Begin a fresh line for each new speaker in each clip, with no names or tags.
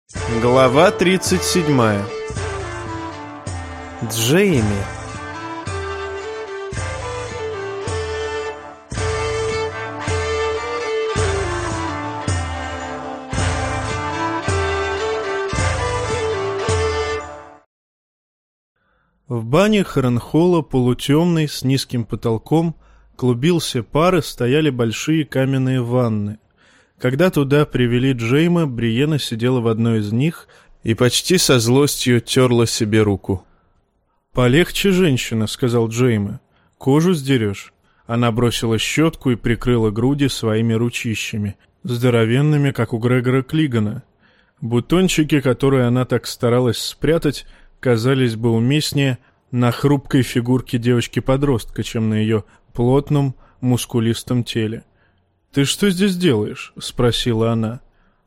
Глава 37. Джейми. В бане Харенхолла, полутемной, с низким потолком, клубился пар и стояли большие каменные ванны. Когда туда привели Джейма, Бриена сидела в одной из них и почти со злостью терла себе руку. «Полегче, женщина», — сказал Джейма. «Кожу сдерешь». Она бросила щетку и прикрыла груди своими ручищами, здоровенными, как у Грегора Клигана. Бутончики, которые она так старалась спрятать, казались бы уместнее на хрупкой фигурке девочки-подростка, чем на ее плотном, мускулистом теле. «Ты что здесь делаешь?» — спросила она.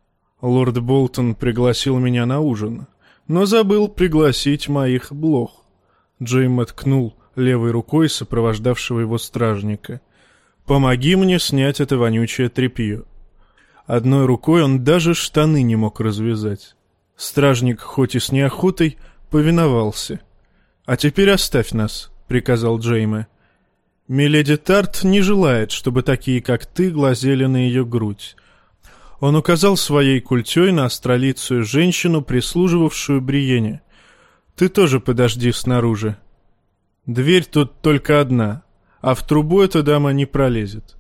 «Лорд Болтон пригласил меня на ужин, но забыл пригласить моих блох». Джейм ткнул левой рукой сопровождавшего его стражника. «Помоги мне снять это вонючее тряпье». Одной рукой он даже штаны не мог развязать. Стражник, хоть и с неохотой, повиновался. «А теперь оставь нас», — приказал Джейме. «Миледи Тарт не желает, чтобы такие, как ты, глазели на ее грудь». Он указал своей культей на астролицую женщину, прислуживавшую Бриене. «Ты тоже подожди снаружи. Дверь тут только одна, а в трубу эта дама не пролезет».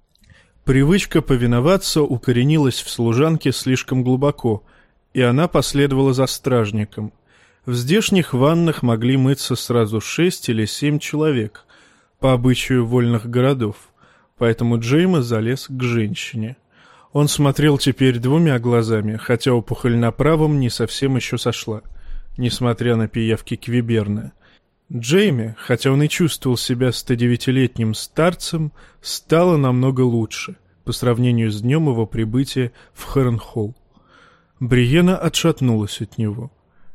Привычка повиноваться укоренилась в служанке слишком глубоко, и она последовала за стражником. В здешних ваннах могли мыться сразу 6 или 7 человек, по обычаю вольных городов, поэтому Джейма залез к женщине. Он смотрел теперь двумя глазами, хотя опухоль на правом не совсем еще сошла, несмотря на пиявки Квиберна. Джейме, хотя он и чувствовал себя 109-летним старцем, стало намного лучше по сравнению с днем его прибытия в Харенхолл. Бриена отшатнулась от него.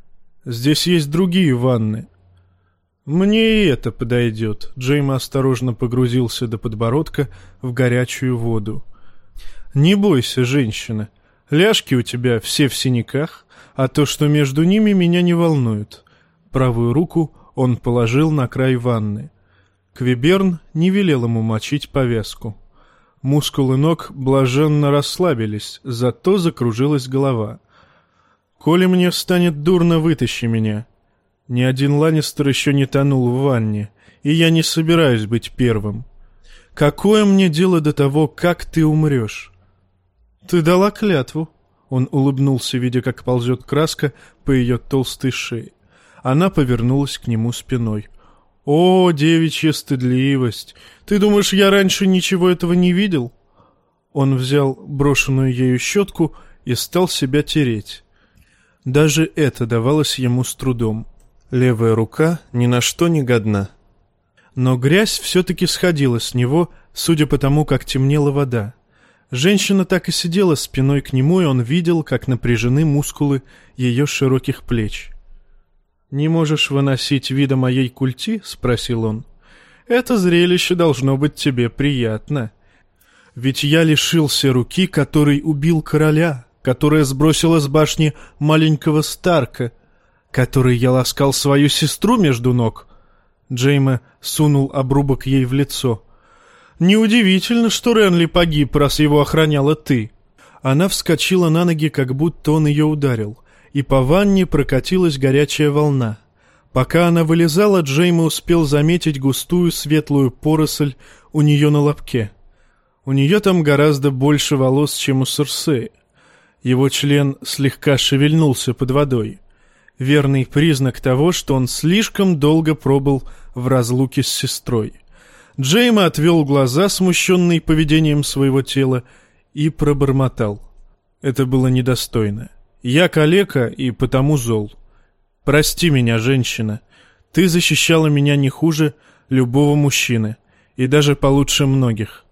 «Здесь есть другие ванны». «Мне и это подойдет». Джейма осторожно погрузился до подбородка в горячую воду. «Не бойся, женщина. Ляжки у тебя все в синяках, а то, что между ними, меня не волнует». Правую руку он положил на край ванны. Квиберн не велел ему мочить повязку. Мускулы ног блаженно расслабились, зато закружилась голова. «Коли мне станет дурно, вытащи меня. Ни один Ланнистер еще не тонул в ванне, и я не собираюсь быть первым. Какое мне дело до того, как ты умрешь?» «Ты дала клятву». Он улыбнулся, видя, как ползет краска по ее толстой шее. Она повернулась к нему спиной. «О, девичья стыдливость! Ты думаешь, я раньше ничего этого не видел?» Он взял брошенную ею щетку и стал себя тереть. Даже это давалось ему с трудом. Левая рука ни на что не годна. Но грязь все-таки сходила с него, судя по тому, как темнела вода. Женщина так и сидела спиной к нему, и он видел, как напряжены мускулы ее широких плеч. «Не можешь выносить вида моей культи?» — спросил он. «Это зрелище должно быть тебе приятно. Ведь я лишился руки, который убил короля, которая сбросила с башни маленького Старка, которой я ласкал свою сестру между ног». Джейме сунул обрубок ей в лицо. «Неудивительно, что Ренли погиб, раз его охраняла ты». Она вскочила на ноги, как будто он ее ударил, и по ванне прокатилась горячая волна. Пока она вылезала, Джейме успел заметить густую светлую поросль у нее на лобке. У нее там гораздо больше волос, чем у Серсеи. Его член слегка шевельнулся под водой. Верный признак того, что он слишком долго пробыл в разлуке с сестрой. Джейме отвел глаза, смущенный поведением своего тела, и пробормотал. Это было недостойно. Я калека и потому зол. Прости меня, женщина. Ты защищала меня не хуже любого мужчины, и даже получше многих.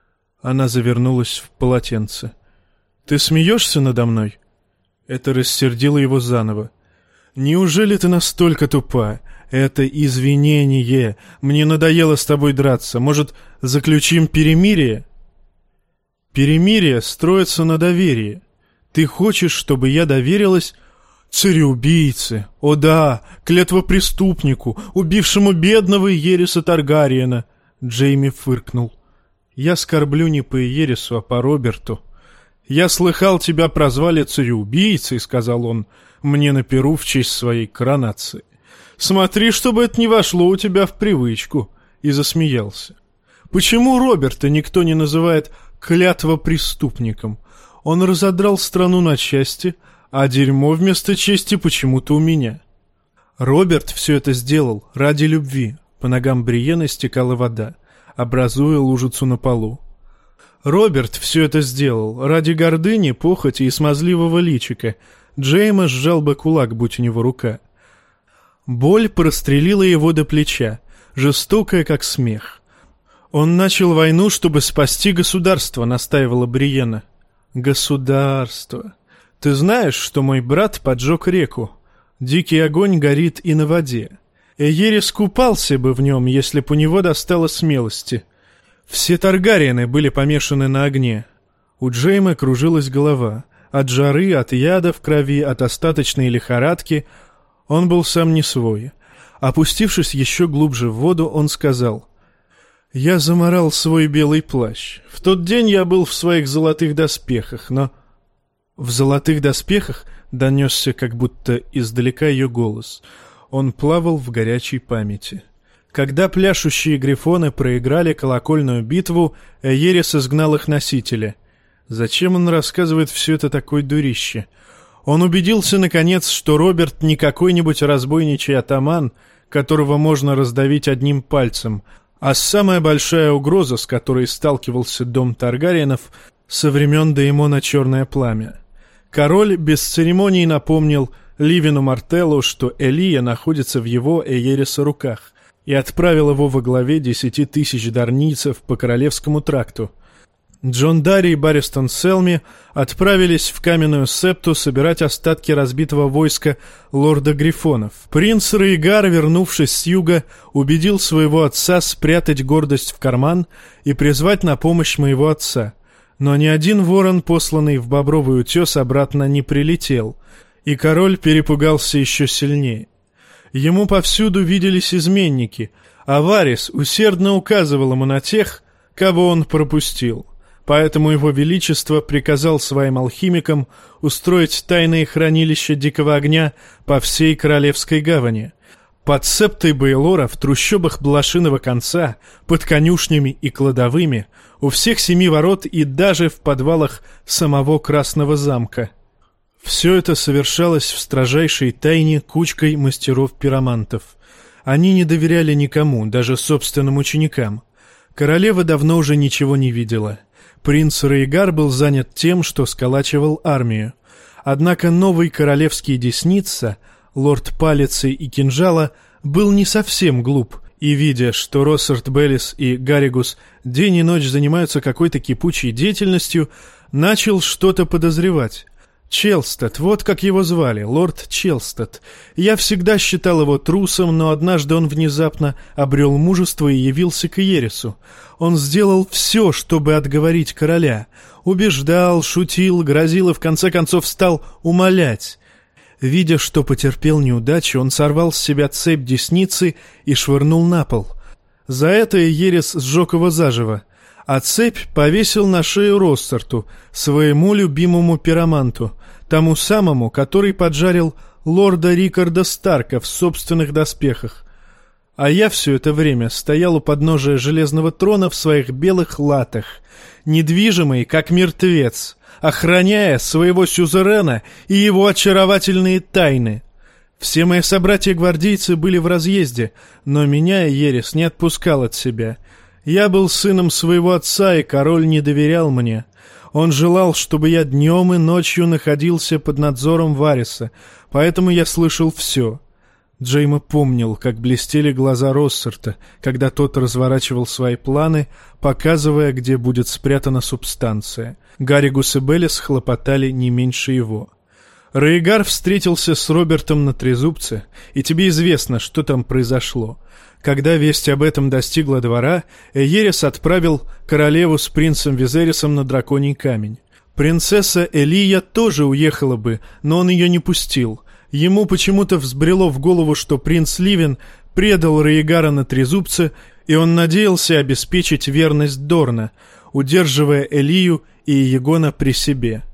Она завернулась в полотенце. Ты смеешься надо мной? Это рассердило его заново. Неужели ты настолько тупа? Это извинение. Мне надоело с тобой драться. Может, заключим перемирие? Перемирие строится на доверии. Ты хочешь, чтобы я доверилась цареубийце? О да, клятвопреступнику, убившему бедного Иериса Таргариена!» Джейми фыркнул. «Я скорблю не по Иерису, а по Роберту. Я слыхал, тебя прозвали цареубийцей», — сказал он мне на пиру в честь своей коронации. «Смотри, чтобы это не вошло у тебя в привычку», — и засмеялся. «Почему Роберта никто не называет клятвопреступником? Он разодрал страну на части, а дерьмо вместо чести почему-то у меня». Роберт все это сделал ради любви. По ногам Бриены стекала вода, образуя лужицу на полу. Роберт все это сделал ради гордыни, похоти и смазливого личика. Джейма сжал бы кулак, будь у него рука. Боль прострелила его до плеча, жестокая, как смех. «Он начал войну, чтобы спасти государство», — настаивала Бриена. «Государство. Ты знаешь, что мой брат поджег реку? Дикий огонь горит и на воде. Эйерис купался бы в нем, если б у него достало смелости. Все Таргариены были помешаны на огне». У Джейма кружилась голова. От жары, от яда в крови, от остаточной лихорадки. Он был сам не свой. Опустившись еще глубже в воду, он сказал: «Я заморал свой белый плащ. В тот день я был в своих золотых доспехах, но...» «В золотых доспехах?» — донесся как будто издалека ее голос. Он плавал в горячей памяти. Когда пляшущие грифоны проиграли колокольную битву, Эйерис изгнал их носителя. Зачем он рассказывает все это такой дурище? Он убедился, наконец, что Роберт не какой-нибудь разбойничий атаман, которого можно раздавить одним пальцем, а самая большая угроза, с которой сталкивался дом Таргариенов со времен Деймона Черное Пламя. Король без церемоний напомнил Ливину Мартеллу, что Элия находится в его Эйериса руках, и отправил его во главе 10 тысяч дарнийцев по Королевскому тракту. Джон Дарри и Барристон Селми отправились в Каменную Септу собирать остатки разбитого войска лорда Грифонов. Принц Рейгар, вернувшись с юга, убедил своего отца спрятать гордость в карман и призвать на помощь моего отца. Но ни один ворон, посланный в Бобровый утес, обратно не прилетел, и король перепугался еще сильнее. Ему повсюду виделись изменники, а Варис усердно указывал ему на тех, кого он пропустил. Поэтому его величество приказал своим алхимикам устроить тайные хранилища Дикого Огня по всей Королевской гавани. Под септой Бейлора, в трущобах Блошиного конца, под конюшнями и кладовыми, у всех 7 ворот и даже в подвалах самого Красного замка. Все это совершалось в строжайшей тайне кучкой мастеров-пиромантов. Они не доверяли никому, даже собственным ученикам. Королева давно уже ничего не видела. Принц Рейгар был занят тем, что сколачивал армию. Однако новый королевский десница, лорд Палицы и Кинжала, был не совсем глуп, и, видя, что Россард Беллис и Гарригус день и ночь занимаются какой-то кипучей деятельностью, начал что-то подозревать. Челстед, вот как его звали, лорд Челстед. Я всегда считал его трусом, но однажды он внезапно обрел мужество и явился к Иерису. Он сделал все, чтобы отговорить короля. Убеждал, шутил, грозил и в конце концов стал умолять. Видя, что потерпел неудачу, он сорвал с себя цепь десницы и швырнул на пол. За это Иерис сжег его заживо, а цепь повесил на шею Россарту, своему любимому пироманту, тому самому, который поджарил лорда Рикарда Старка в собственных доспехах. А я все это время стоял у подножия железного трона в своих белых латах, недвижимый, как мертвец, охраняя своего сюзерена и его очаровательные тайны. Все мои собратья-гвардейцы были в разъезде, но меня Иерис не отпускал от себя. Я был сыном своего отца, и король не доверял мне. Он желал, чтобы я днем и ночью находился под надзором Вариса, поэтому я слышал все. Джейма помнил, как блестели глаза Россарта, когда тот разворачивал свои планы, показывая, где будет спрятана субстанция. Гарригус и Беллис хлопотали не меньше его. Рейгар встретился с Робертом на Трезубце, и тебе известно, что там произошло. Когда весть об этом достигла двора, Эйерис отправил королеву с принцем Визерисом на Драконий камень. Принцесса Элия тоже уехала бы, но он ее не пустил. Ему почему-то взбрело в голову, что принц Ливен предал Раегара на трезубце, и он надеялся обеспечить верность Дорна, удерживая Элию и Егона при себе.